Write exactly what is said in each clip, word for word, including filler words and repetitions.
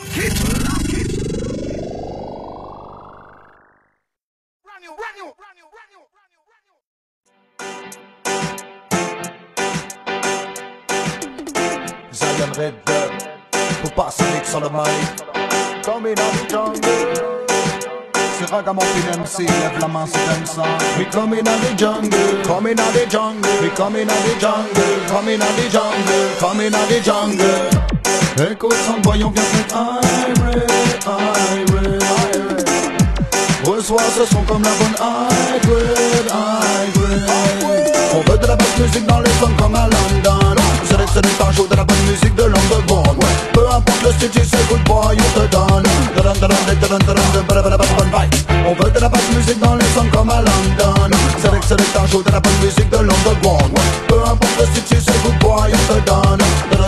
lock it, lock it. Brand new, brand new, brand new, brand new, brand new, brand new. Zion Red Dub, faut pas s'arrêter sur le mic. Coming on the jungle. C'est Ragamuffin M C, lève la main si t'aimes ça. We coming on the jungle, coming on the jungle. We coming on the jungle, coming on the jungle, coming on the jungle. Écoute son boy, on vient faire Irie, Irie, Irie. Reçois ce son comme la bonne Irie, Irie. On veut de la bonne musique dans les sons comme à London. C'est l'excellent un jour de la bonne musique de l'underground. Peu importe le style, tu sais, good boy, on te donne. On veut de la bonne musique dans les sons comme à London. C'est l'excellent un jour de la bonne musique de l'underground. Peu importe le style, tu sais, good boy, on te donne.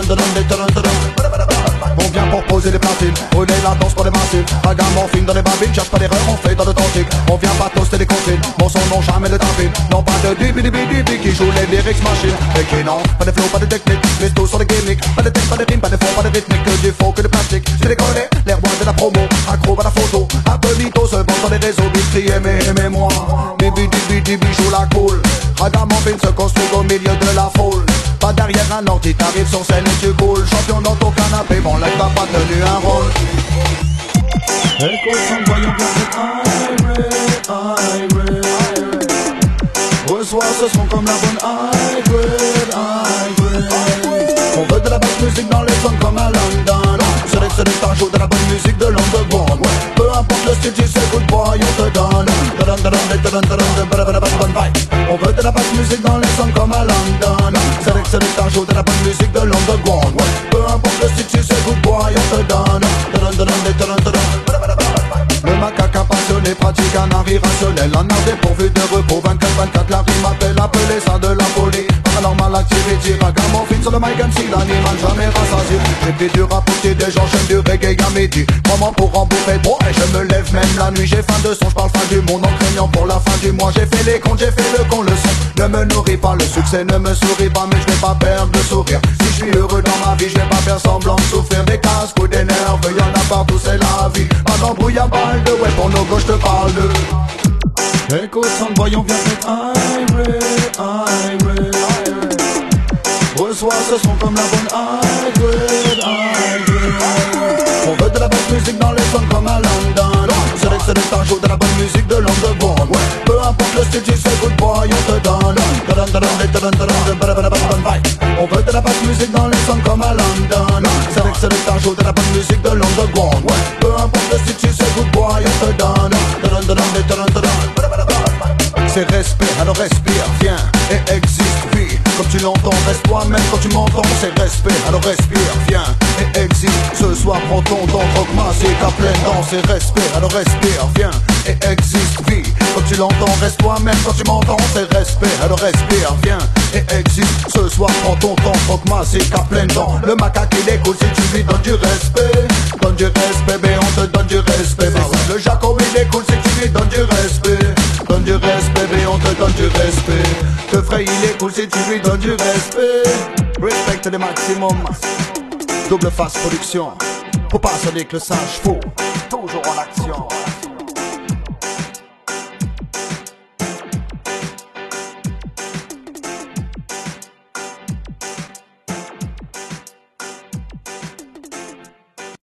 On vient pour poser les platines, brûler la danse pour les massifs. Ragamuffin dans les babines, cherche pas d'erreur, on fait dans le tantique. On vient pas toaster les comptines, mon son non jamais de tapine. Non pas de dibi dibi dibi qui joue les lyrics machines. Et qui non, pas de flow, pas de technique, mais tout sur les gimmicks. Pas de texte, pas de rime, pas de fond, pas de rythmique. Que du faux, que de plastique, je les connais, les rois de la promo. Accro à la photo, un peu mytho, se vend sur les réseaux. Bitri, aimez, aimez-moi, dibi dibi dibi joue la cool. Ragamuffin se construit au milieu de la foule. Pas derrière un ordi, t'arrives sur scène et tu coules. Champion dans ton canapé, mon live n'a pas tenu un rôle. Écoute son voyant bien c'est Irie, Irie, Irie. Reçois ce son comme la bonne Irie, Irie. On veut de la bonne musique dans les sons comme à London. C'est l'excellent un jour de la bonne musique de l'underground. Peu importe le style, tu sais, good boy, on te donne. On veut de la bonne musique dans les sons comme à London. C'est l'excellent un jour de la bonne musique de l'underground. Peu importe le style, tu sais, good boy, on te donne. Le macaque passionné pratique un art irrationnel. Un art dépourvu de repos, vingt-quatre vingt-quatre, la rime appelle, appelez ça de la folie. Paranormal activity, Ragamuffin sur le mic M C, l'animal jamais rassasié. J'ai fait du rap au petit déj, j'enchaîne du reggae à midi. Moment pour en bouffer trop et je me lève même la nuit. J'ai faim de son, j'parle fin du monde en craignant pour la fin du mois. J'ai fait les comptes, j'ai fait le con, le son ne me nourrit pas. Le succès ne me sourit pas, mais je vais pas perdre le sourire. Si je suis heureux dans ma vie, je vais pas faire semblant de souffrir. Des casques ou des nerfs, y'en a partout, c'est la vie. Pas d'embrouille à balle de ouais, pour nos gauches je te parle de. Écoute son boy, on vient faire Irie, Irie, Irie. Reçois ce son comme la bonne Irie, Irie. On veut de la bonne musique dans les sons comme à London. C'est l'excellent un jour de la bonne musique de l'underground. Peu importe le style, tu sais, good boy, on te donne. On veut de la bonne musique dans les sons comme à London. C'est l'excellent un jour de la bonne musique de l'underground. Peu importe le style, tu sais, good boy, on te donne. C'est respect, alors respire, viens et existe, vis comme tu l'entends, reste toi-même quand tu m'entends. C'est respect, alors respire, viens et existe. Ce soir prends ton temps, croque-moi, c'est ta pleine dent. C'est respect, alors respire, viens et existe, vis comme tu l'entends, reste toi-même quand tu m'entends. C'est respect, alors respire, viens et existe. Ce soir prends ton temps, croque-moi, c'est ta pleine dent. Le macaque il est cool si tu lui donnes du respect. Donne du respect, mais on te donne du respect. Bah ouais. Le Jacob il est cool si tu lui donnes du respect. Donne du respect, mais on te donne du respect. Le frère il est cool si tu lui donnes du respect. Respecte le maximum. Double face production. Faut pas sonner que le sage faux. Toujours en action.